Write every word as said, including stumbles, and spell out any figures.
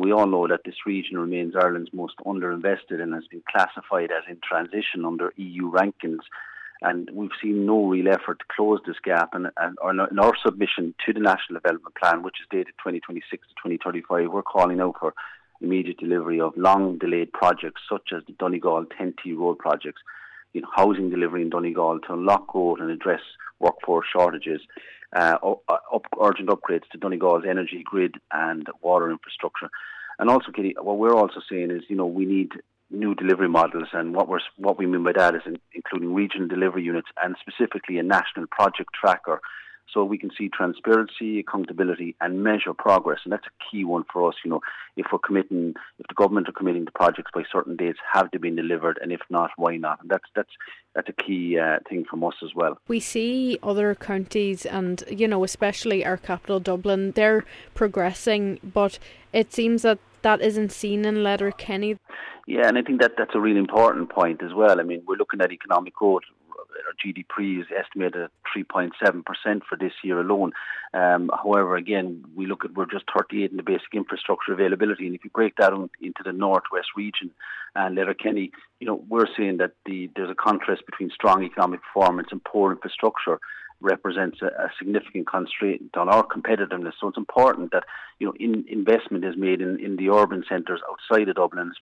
we all know that this region remains Ireland's most underinvested and has been classified as in transition under E U rankings. And we've seen no real effort to close this gap. And, and in our submission to the National Development Plan, which is dated twenty twenty-six to twenty thirty-five, we're calling out for immediate delivery of long-delayed projects such as the Donegal ten T road projects, you know, housing delivery in Donegal to unlock growth and address workforce shortages, uh, up, urgent upgrades to Donegal's energy grid and water infrastructure. And also, Kitty, what we're also saying is, you know, we need new delivery models, and what we're what we mean by that is in, including regional delivery units and specifically a national project tracker, so we can see transparency, accountability, and measure progress. And that's a key one for us. You know, if we're committing, if the government are committing to projects by certain dates, have they been delivered, and if not, why not? And that's that's that's a key uh, thing from us as well. We see other counties, and you know, especially our capital Dublin, they're progressing, but it seems that that isn't seen in Letterkenny. Yeah, and I think that that's a really important point as well. I mean, we're looking at economic growth. Our G D P is estimated at three point seven percent for this year alone. Um, however, again, we look at, we're just thirty-eight in the basic infrastructure availability. And if you break that into the northwest region and Letterkenny, you know, we're seeing that the there's a contrast between strong economic performance and poor infrastructure represents a, a significant constraint on our competitiveness. So it's important that, you know, in, investment is made in, in the urban centres outside of Dublin,